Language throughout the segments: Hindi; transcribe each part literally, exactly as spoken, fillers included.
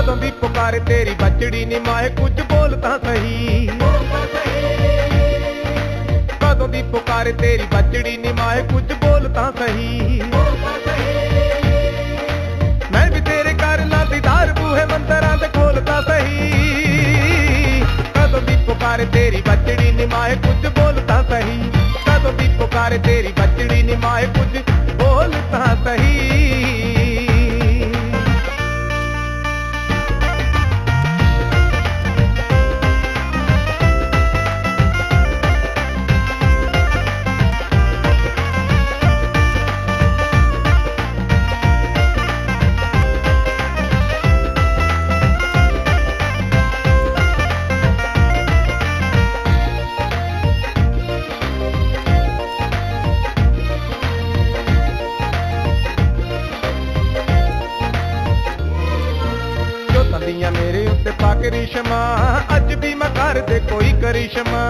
कदों दी पुकार तेरी बचड़ी नी माए कुछ बोल तां सही। कदों दी पुकार तेरी बचड़ी नी माए कुछ बोल तां सही। मैं भी तेरे घर ला दीदार बूहे मंदरां दे खोलता सही। कदों दी पुकार तेरी बचड़ी नी माए कुछ बोल तां सही। कदों दी पुकार तेरी बचड़ी नी माए कुछ बोल तां सही। मेरे उत्ते पाके रिश्मा अज भी मैं कर दे कोई करिश्मा।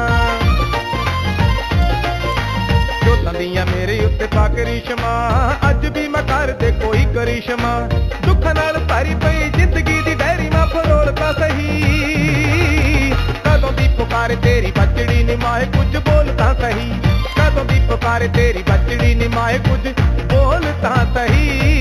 जो तंदियां मेरे उत्ते पाके रिश्मा अज भी मैं कर दे कोई करिश्मा। दुख नाल भरी पई जिंदगी दी डायरी मैं फरोलता सही। कदों दी पुकार तेरी बचड़ी नी माए कुछ बोलता सही। कदों दी पुकार तेरी बचड़ी नी माए कुछ बोलता सही।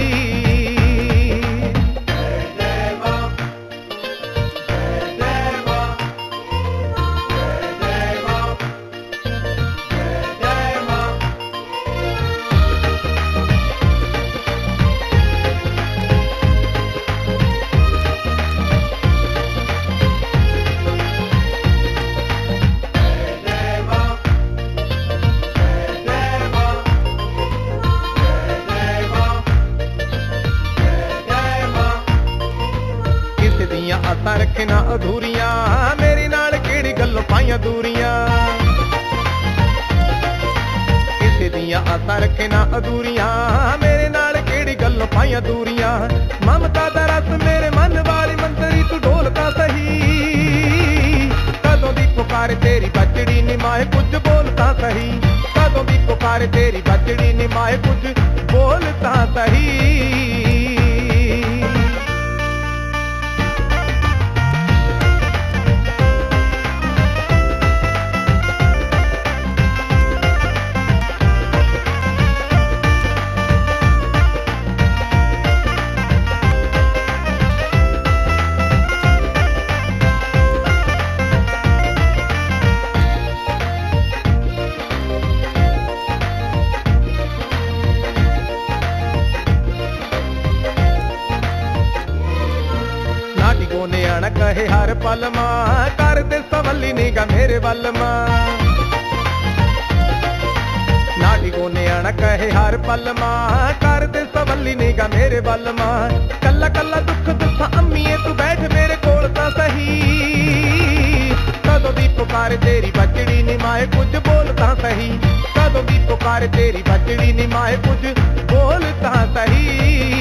आसां रखे ना अधूरियां मेरे नाल केड़ी गल्लों पाइयां दूरियां। किसे दियां आसां रखे ना अधूरियां मेरे नाल केड़ी गल्लों पाइयां दूरियां। ममता दा रस मेरे मन वाली मंतरी तू ढोलता सही। कदों दी पुकार तेरी बचड़ी नी माए कुछ बोलता सही। कदों दी पुकार तेरी बचड़ी नी माए कुछ बोलता सही। ने आना कहे हर पल मां कर दे सवली निगा मेरे वल मां। नाटी को ने आना कहे हर पल मां कर दे सवली निगा मेरे वल मां। कल्ला कल्ला दुख दुख अम्मीए तू बैठ मेरे कोल तां सही। कदों दी पुकार तेरी बचड़ी नी माए कुछ बोलता सही। कदों दी पुकार तेरी बचड़ी नी माए कुछ बोलता सही।